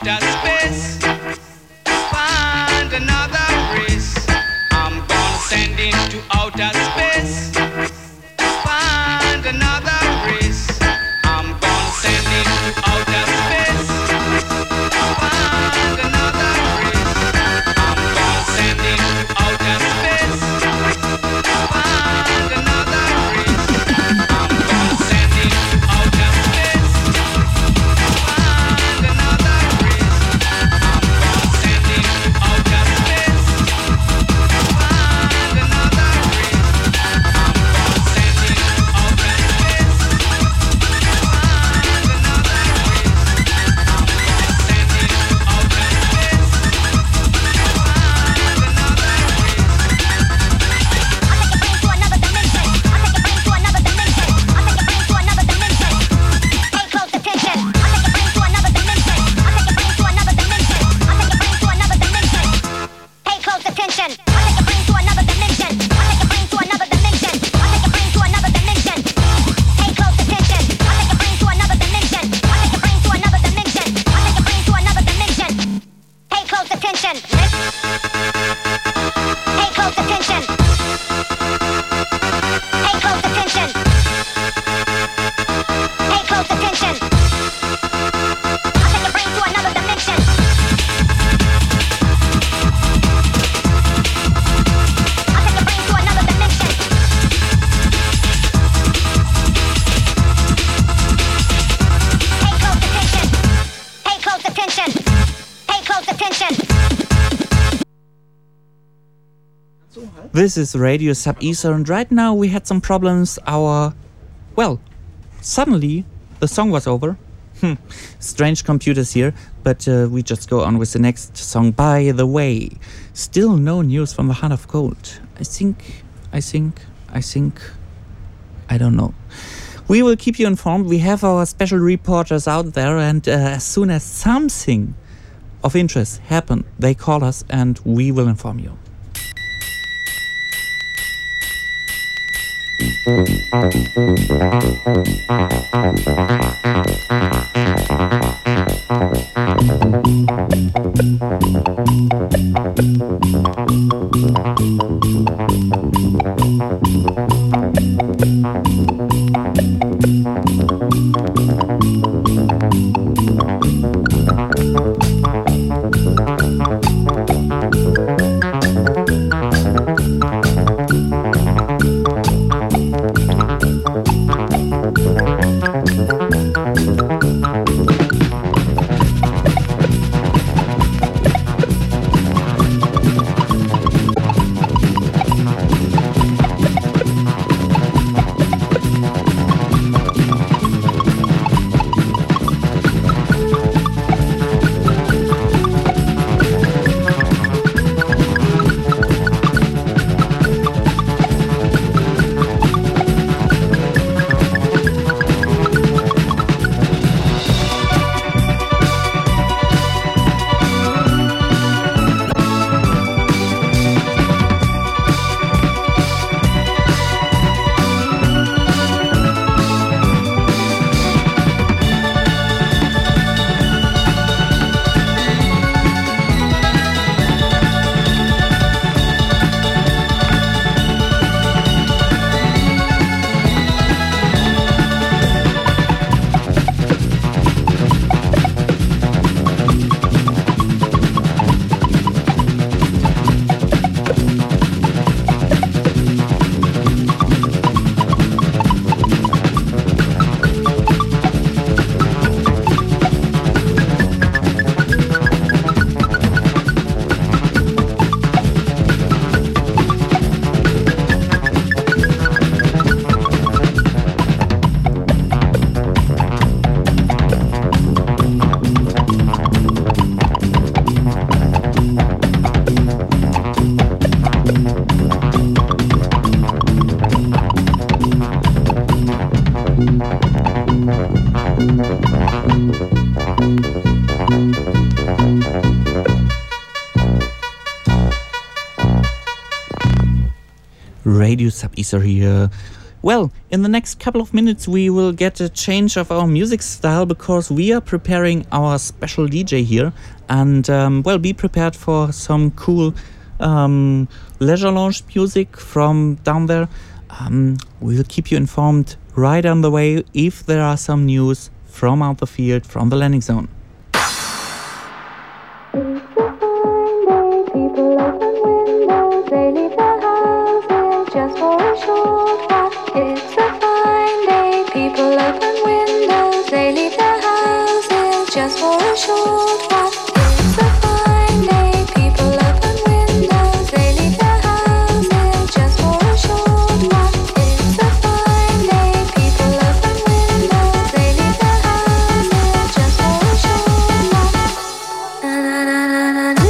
outer space. Find another race. I'm gonna send him to outer space. Find another race. I'm gonna send him to outer space. Find another race. I'm gonna send him to outer space. Find another race. I'm gonna send him to outer space. Find another race. I'm gonna send him to outer space. Find another race. I'm gonna send him to outer space. Find another race. I'm gonna send him to outer space. Find another This is Radio Sub-Ether, and right now we had some problems. Suddenly the song was over. Strange computers here, but we just go on with the next song. By the way, still no news from the Heart of Gold. I don't know. We will keep you informed. We have our special reporters out there, and as soon as something of interest happen, they call us and we will inform you. Radio Sub-Ether here. Well, in the next couple of minutes we will get a change of our music style because we are preparing our special DJ here. And, well, be prepared for some cool leisure lounge music from down there. We'll keep you informed right on the way if there are some news from out the field, from the landing zone. People open windows, they leave their houses just for a short while. It's a fine day. People open windows, they leave their houses just for a short while. It's a fine day. People open windows, they leave their houses just for a short while. It's a fine day. People open windows, they leave their houses just for a short while. Na na na na na.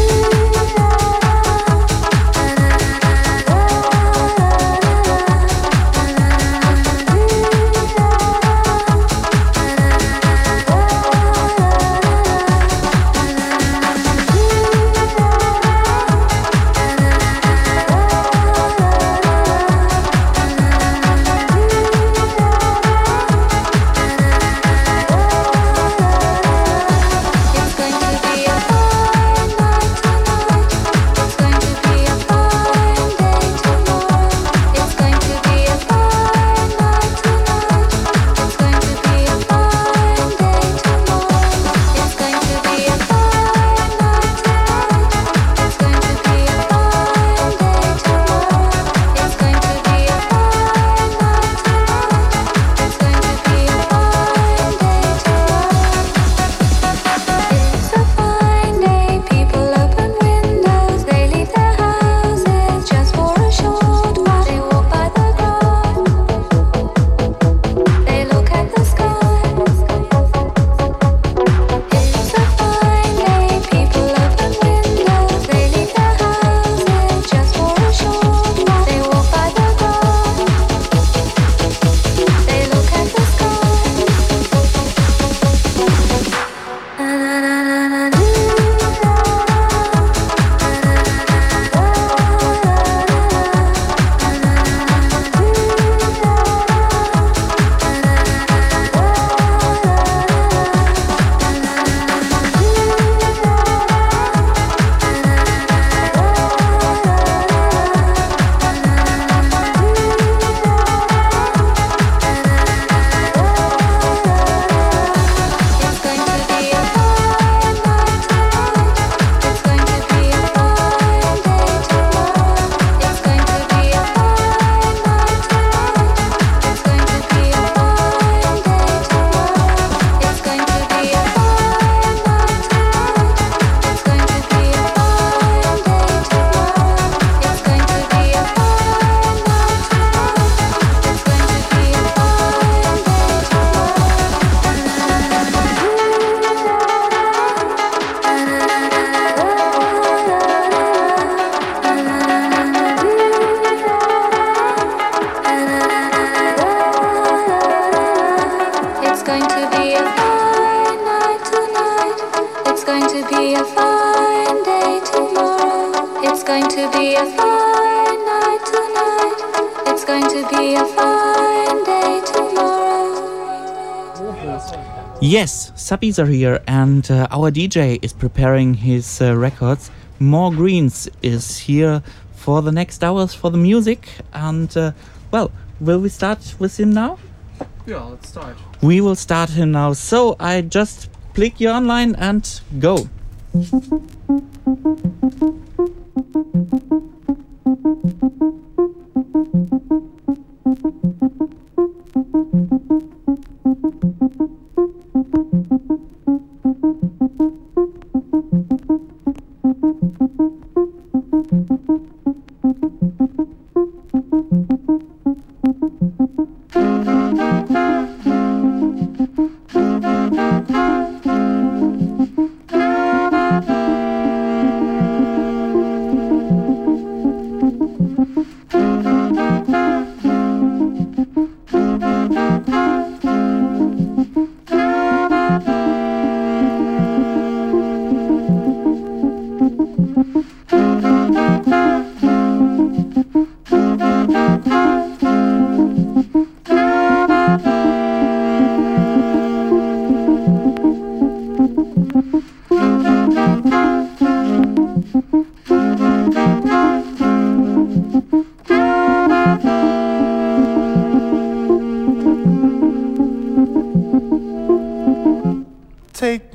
Yes, Subbies are here and our DJ is preparing his records. More Greens is here for the next hours for the music and well, will we start with him now? Yeah, let's start. We will start him now. So I just click you online and go.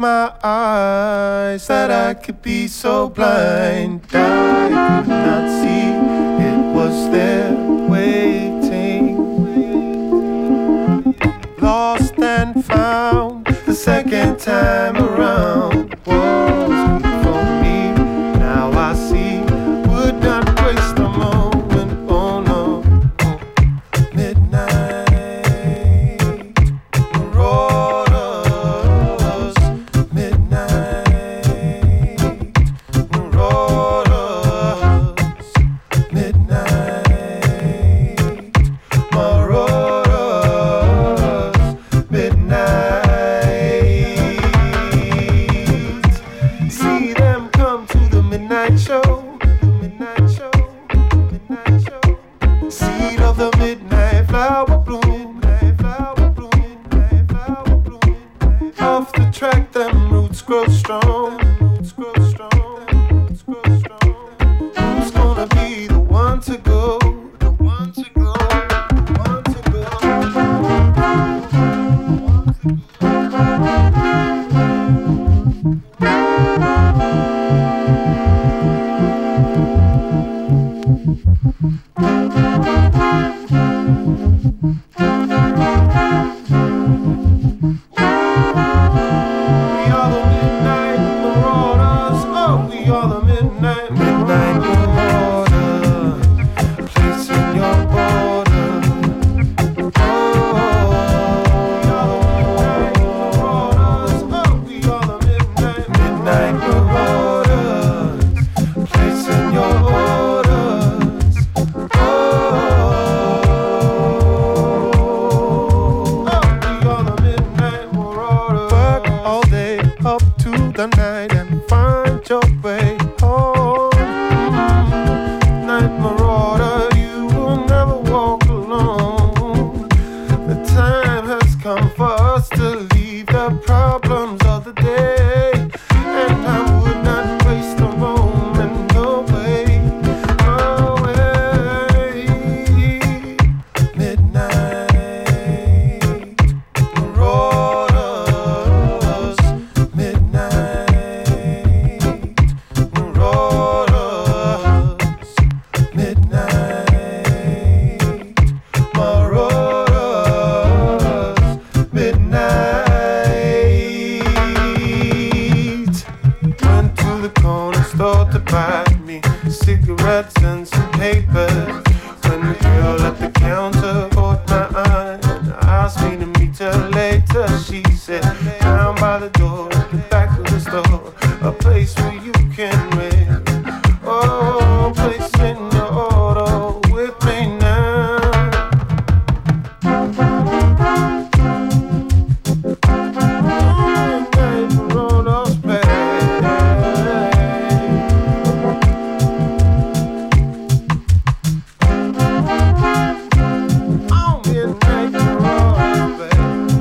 my eyes that I could be so blind. I could not see it was there waiting. Lost and found the second time around was good for me. Now I see, would not waste a moment. Oh no, midnight marauders, midnight marauders, midnight marauders, midnight. See them come to the midnight show, the midnight show, midnight show. Seed of the midnight flower bloom, flower bloom, flower bloom. Off the track, them roots grow strong, roots grow strong, roots grow strong. Who's gonna be the one to go, the one to go, the one to go? We are the midnight marauders. Oh, we are the midnight marauders. Placing your border. Oh, we are the midnight marauders. Placing your orders. Oh, we are the midnight marauders. Work all day up to the night and find your way home. Night marauder, you will never walk alone. The time has come for us to leave the problems of the day, and I would not waste a moment. No way, no way. Midnight marauders, midnight marauders, midnight marauders, midnight. Went to the corner store to buy me cigarettes and some papers. When the girl at the counter caught my eye and asked me to meet her later, she said, down by the door at the back of the store, a place where you can rent. Oh, placing your order with me now. Midnight marauders play. Oh, midnight marauders play.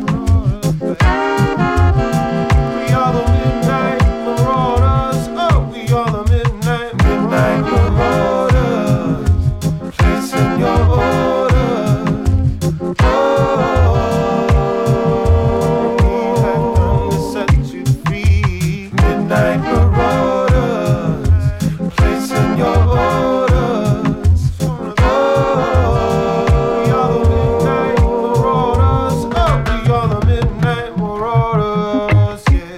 We are the midnight marauders. Oh, we are the midnight marauders. Placing your orders. Oh, we have come to set you free. Midnight marauders. Placing your orders. Oh, we are the midnight marauders. Oh, we are the midnight marauders. Yeah.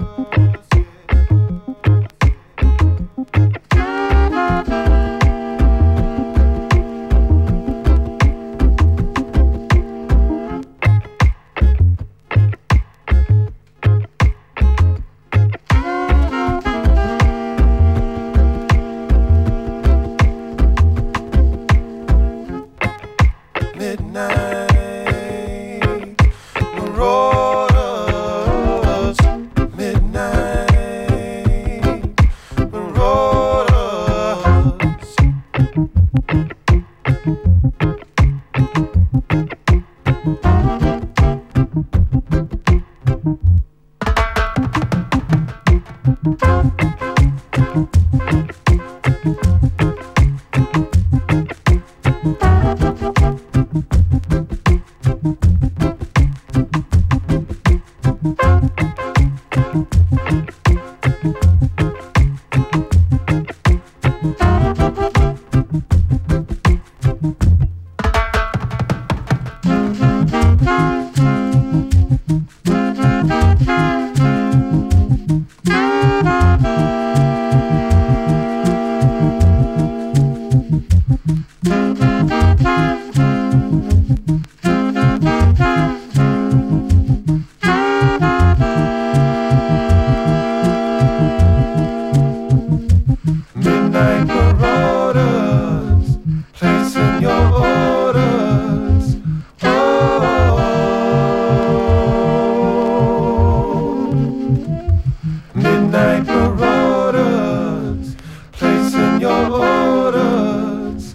Midnight marauders, midnight marauders. Thank you. Midnight marauders, placing your orders. Midnight marauders, placing your orders.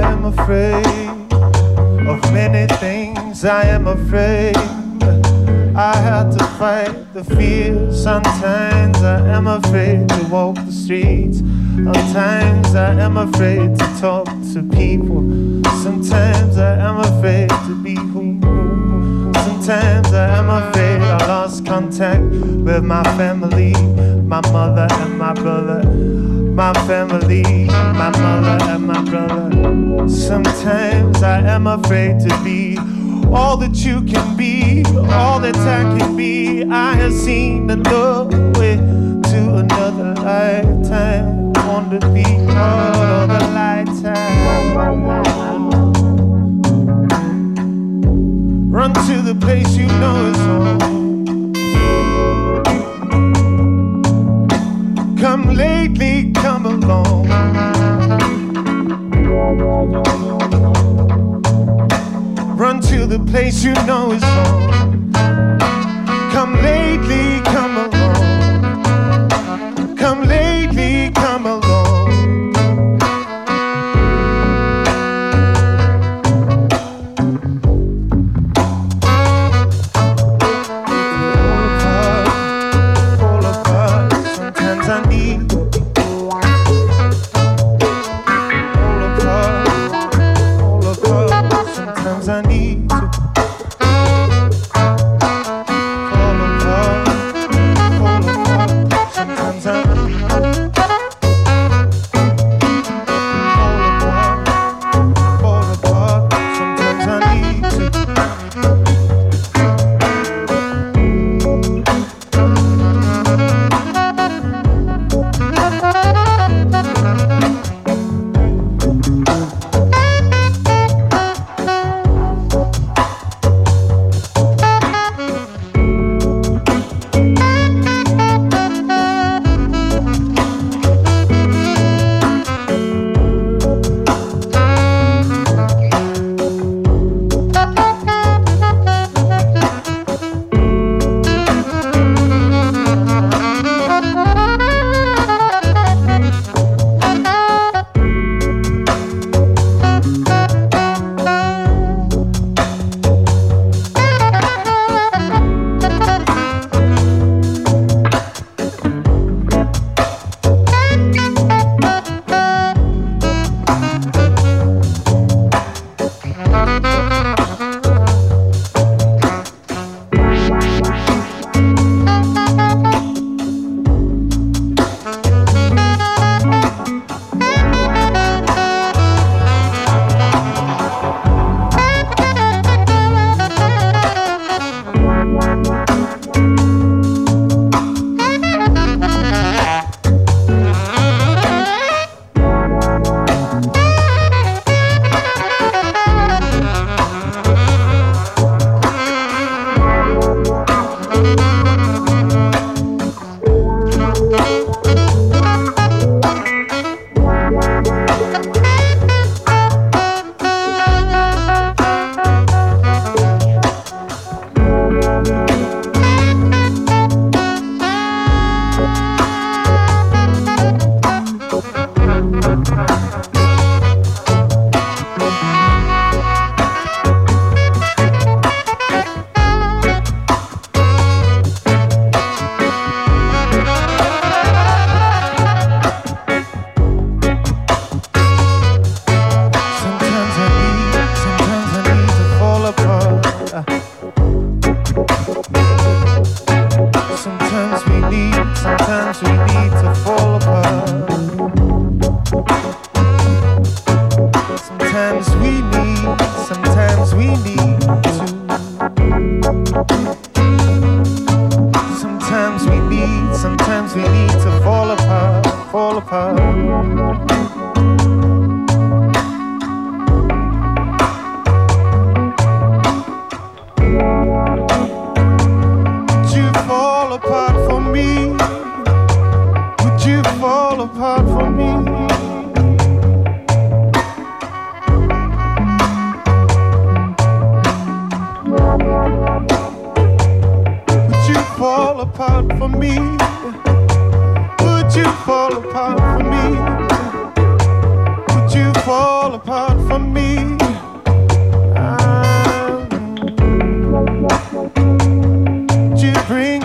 I am afraid I had to fight the fear. Sometimes I am afraid to walk the streets. Sometimes I am afraid to talk to people. Sometimes I am afraid to be who. Sometimes I am afraid I lost contact with my family, my mother and my brother. My family, my mother and my brother. Sometimes I am afraid to be all that you can be, all that I can be. I have seen the doorway to another lifetime. I want to be part of the lifetime. Run to the place you know is home. Come lately, come along. Run to the place you know is home. Come lately, come along. Come lately, come along. Fall apart. Sometimes I need. Sometimes I need to fall apart, fall apart. Sometimes I need to fall apart, sometimes I need to.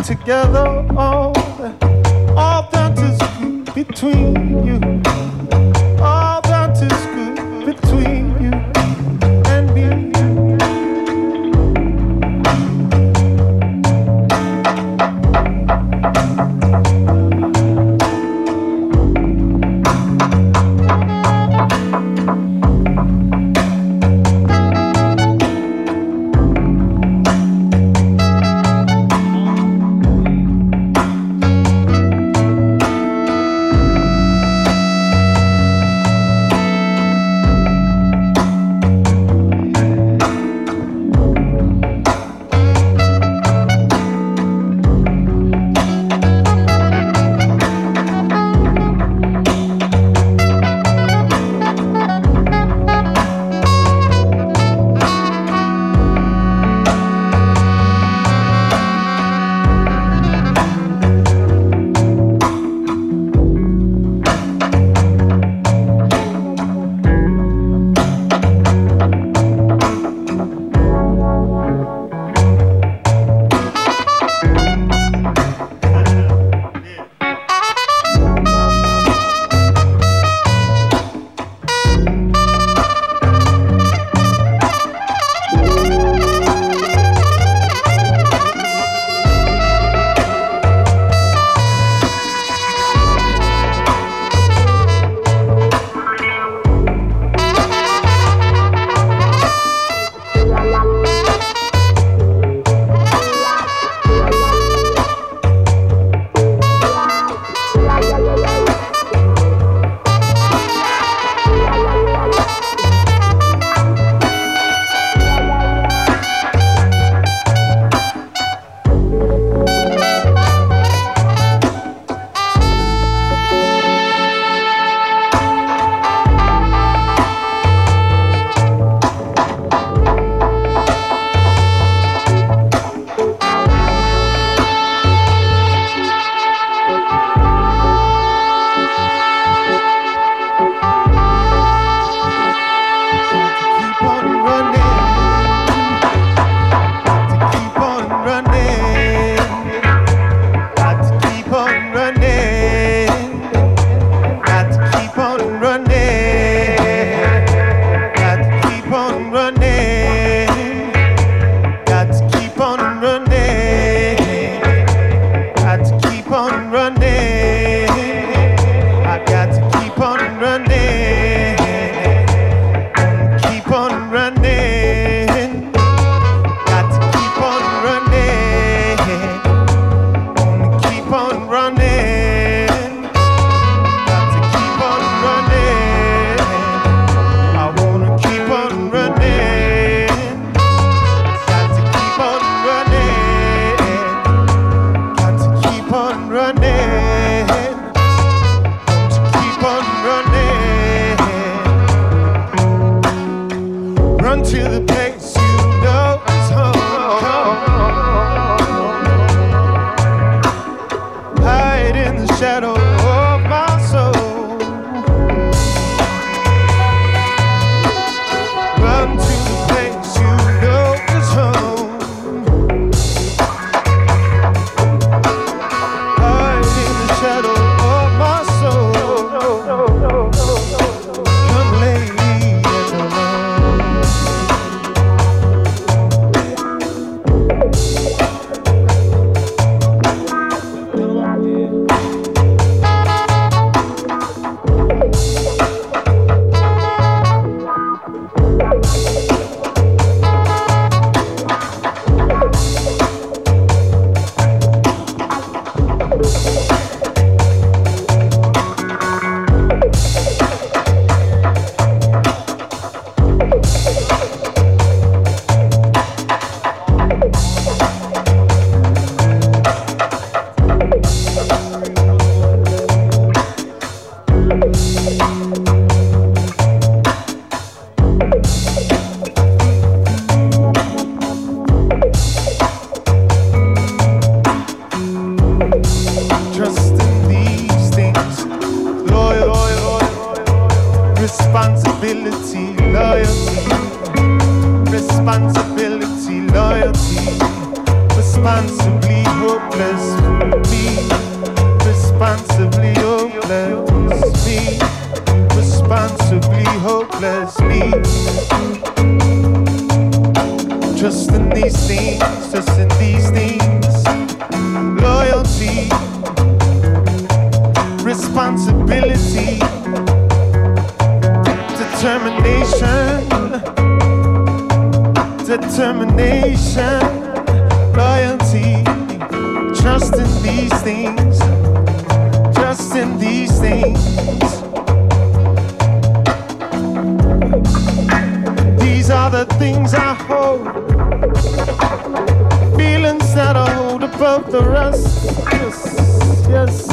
together all that is good between you. All that is good between you and me. responsibly hopeless. Me, responsibly hopeless. Me, responsibly hopeless. Me, just in these things, just in these things. Loyalty, responsibility, determination, determination, loyalty, just in these things, just in these things. These are the things I hold, feelings that I hold above the rest. Yes, yes.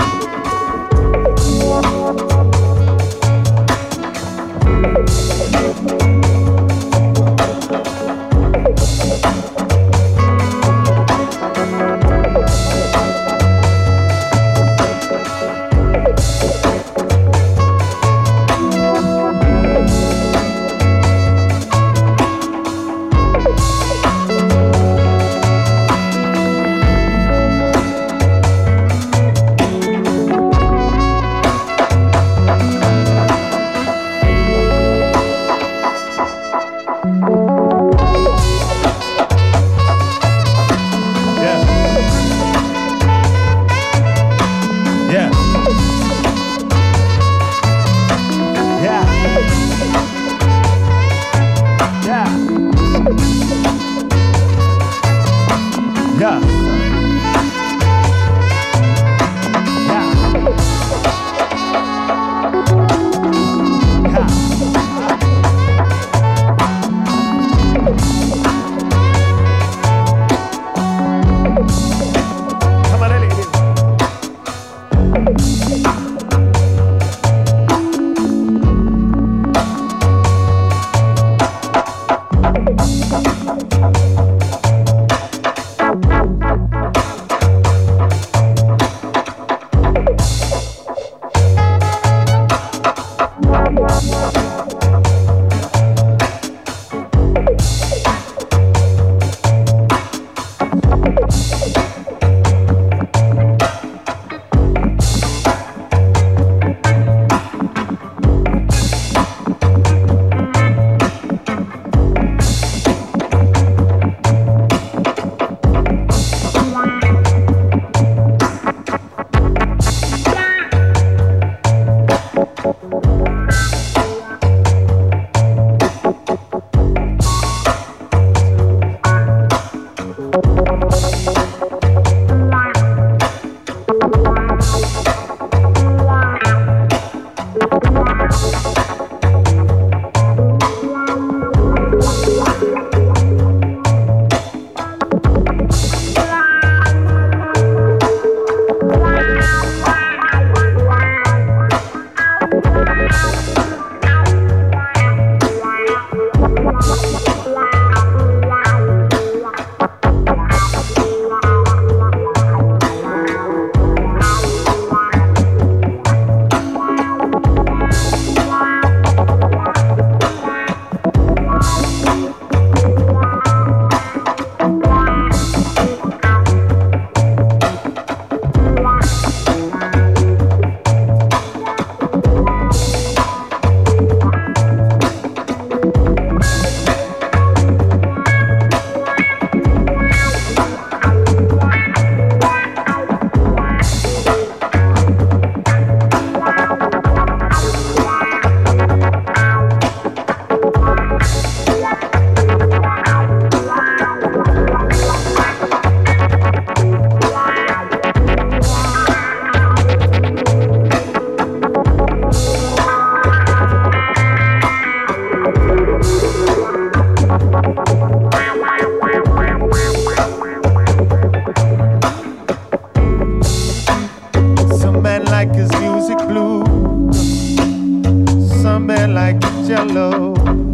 Jello.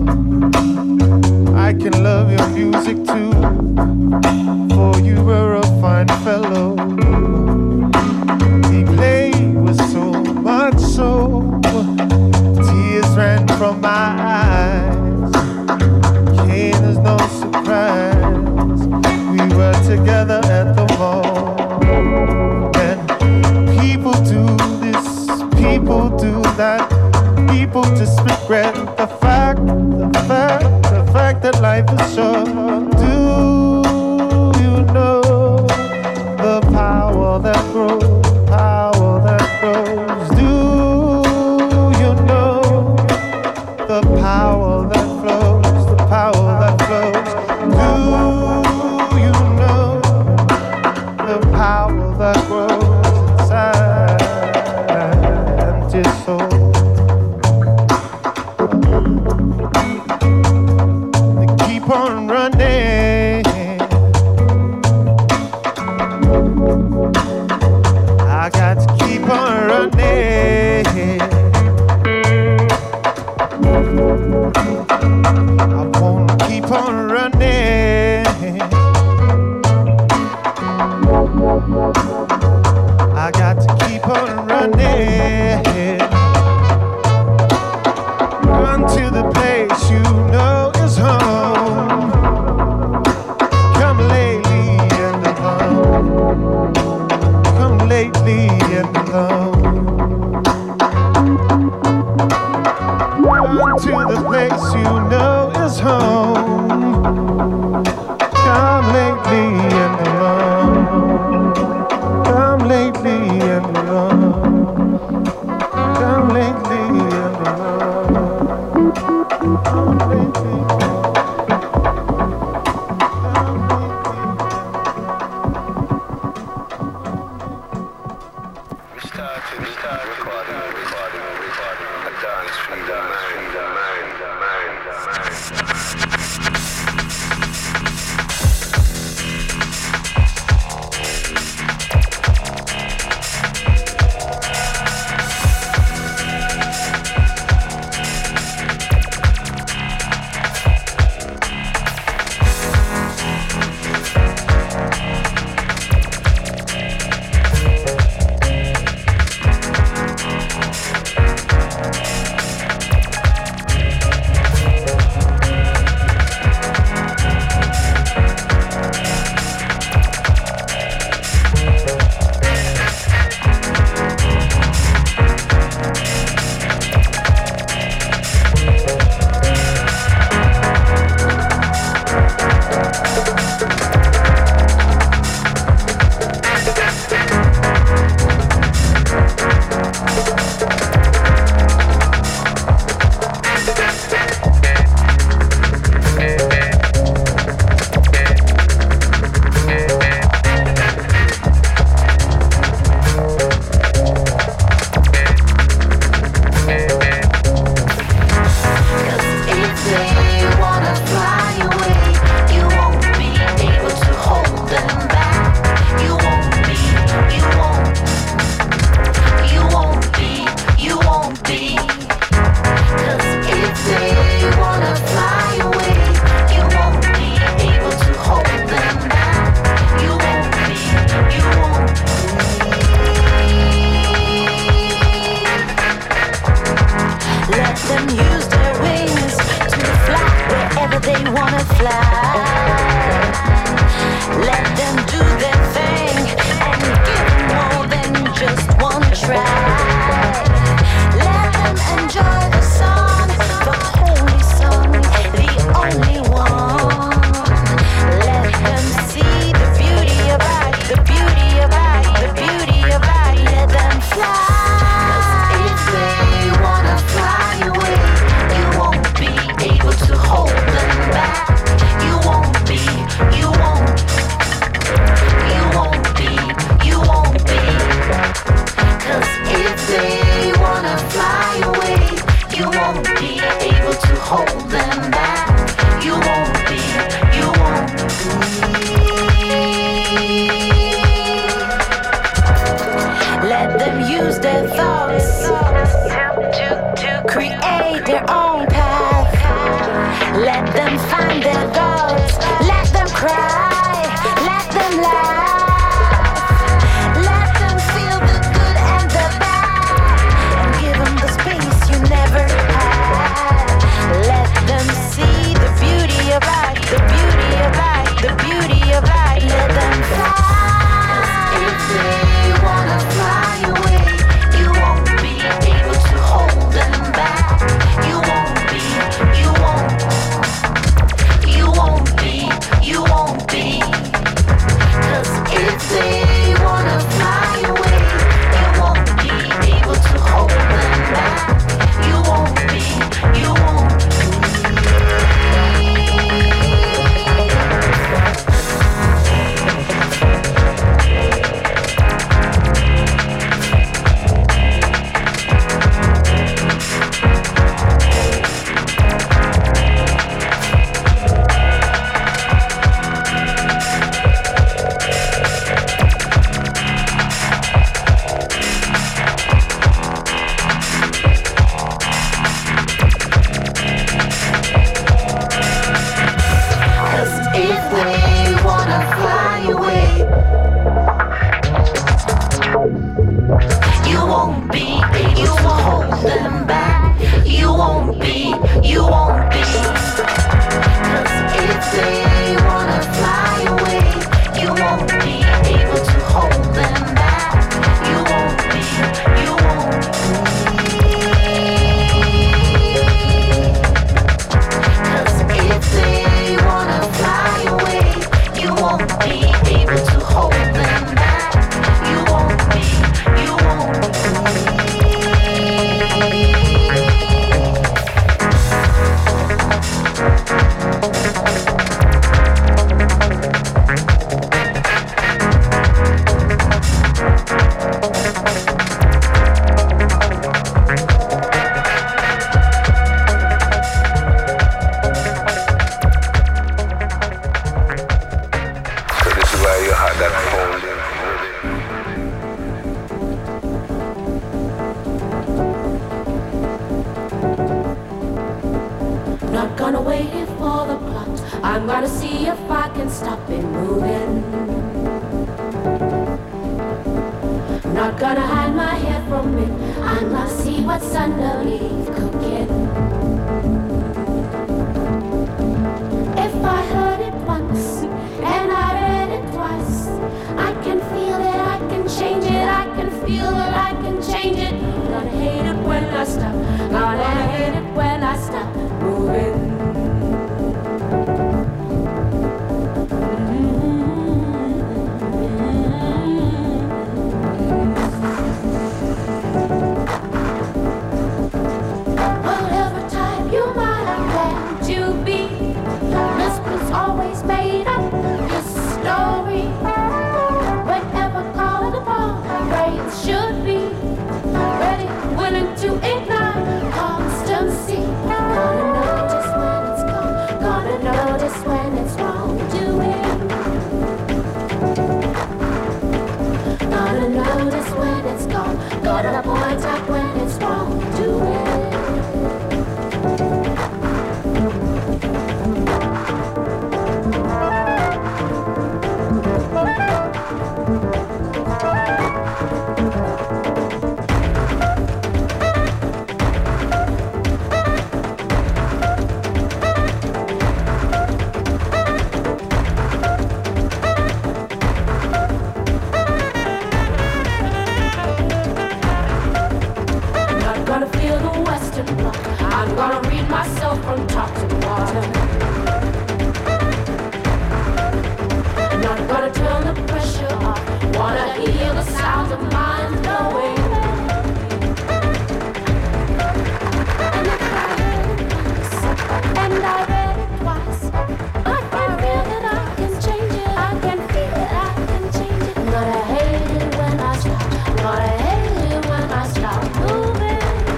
I can love your music too, for you were a fine fellow. He played with so much soul, tears ran from my eyes. Cane is no surprise, we were together at the mall. that people just regret the fact that life is short. Do you know the power that grows? Power that grows. Do you know the power that flows? The power that flows. Do you know the power that grows inside empty soul? They keep on running. I got to keep on running. I wanna keep on running. I got to keep on running. Run to the place you know is home. Come lately and alone. Come lately and alone. Run to the place you know is home. Come lately and alone. Come lately and alone. Come lately and alone. Come lately. We started recording a dance from the mind. If they wanna fly away, you won't be able to hold waiting for the plot. I'm gonna see if I can stop it moving. Not gonna hide my head from it. I'm gonna see what's underneath cooking. If I heard it once and I read it twice, I can feel it, I can change it, I can feel it, I can change it. Gonna hate it when I stop. Gonna hate it when I stop moving. Whatever type you might have planned to be, this was always made up. This story, whenever called upon, brains should be ready, willing to ignite constancy. Gonna notice when it's gone, gonna notice when it's wrong doing. Gonna notice when it's gone, gonna point out when it's wrong doing. Gonna feel the western block. I'm gonna read myself from top to bottom. Not gonna turn the pressure off. Wanna hear the sound of mind blowing. And if I heard it once and I read it twice, I can feel that I can change it. I can feel that I can change it. Gonna hate it when I stop. Gonna hate it when I stop moving.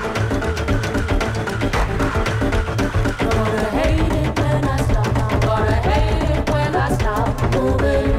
Gonna hate it when I stop. Gonna hate it when I stop moving.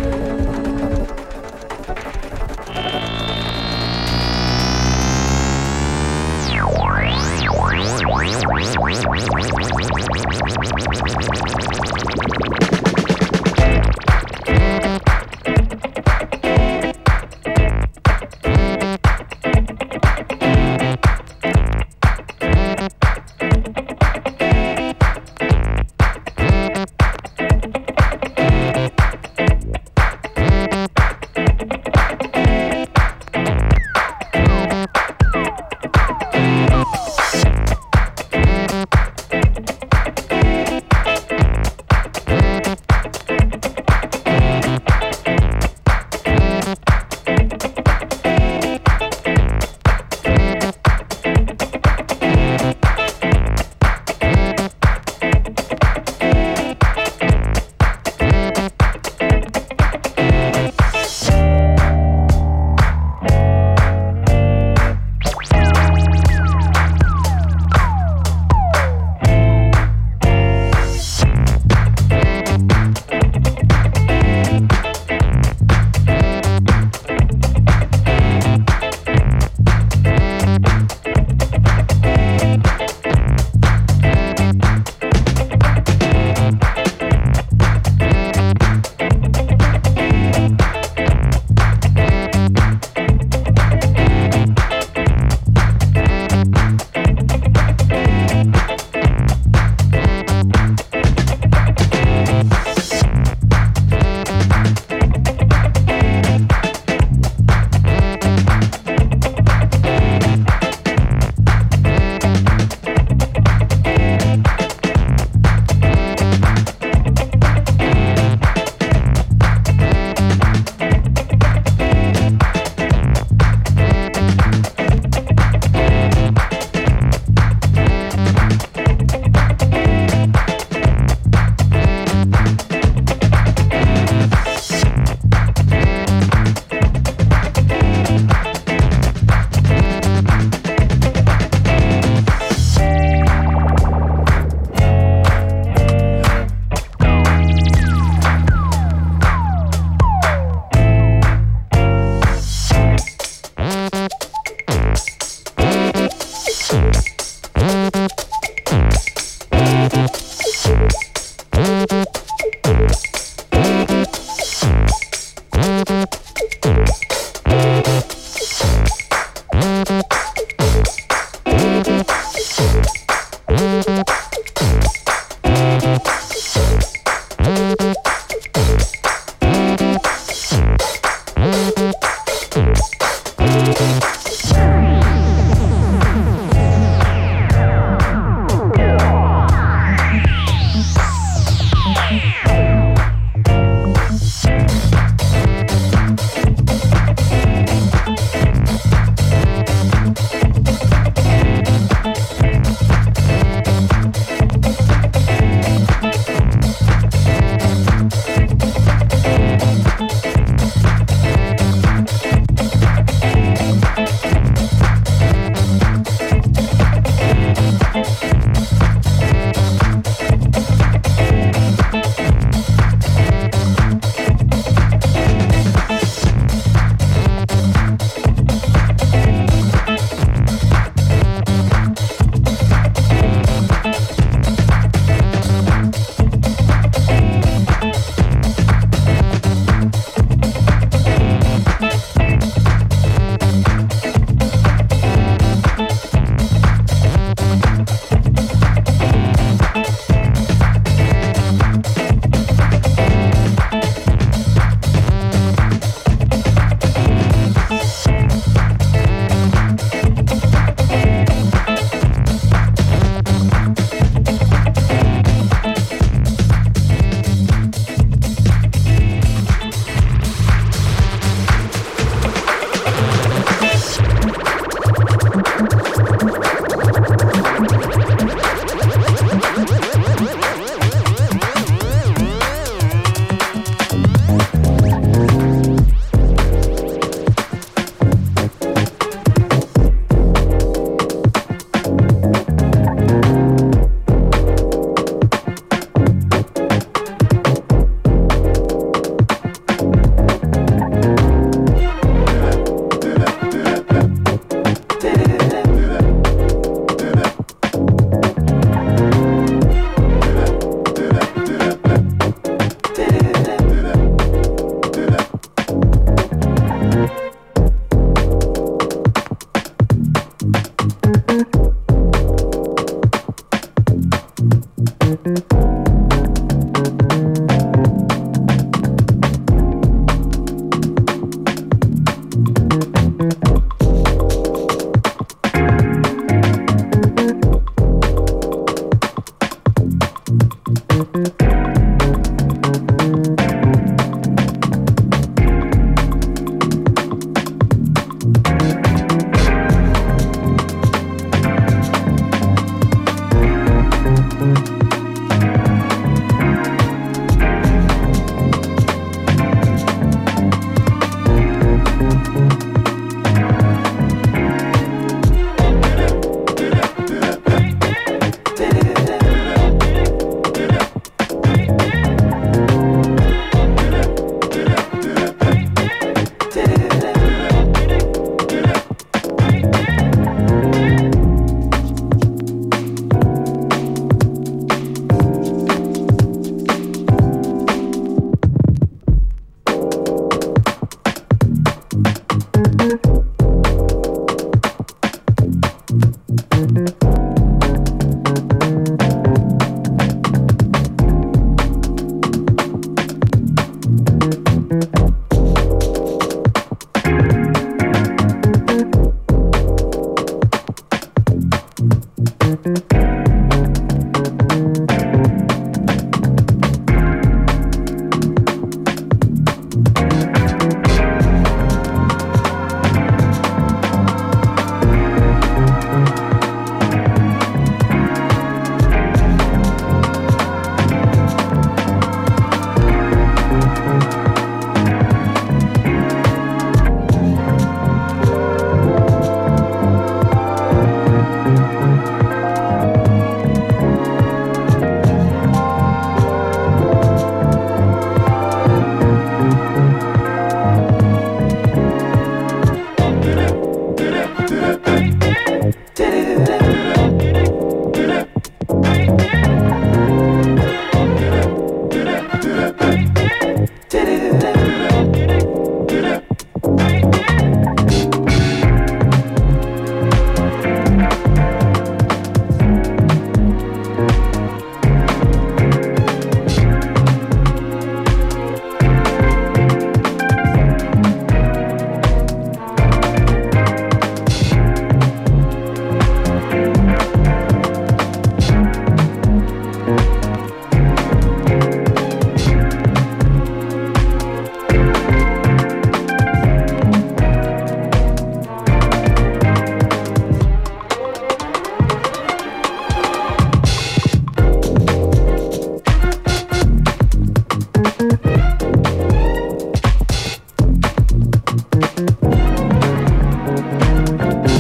Thank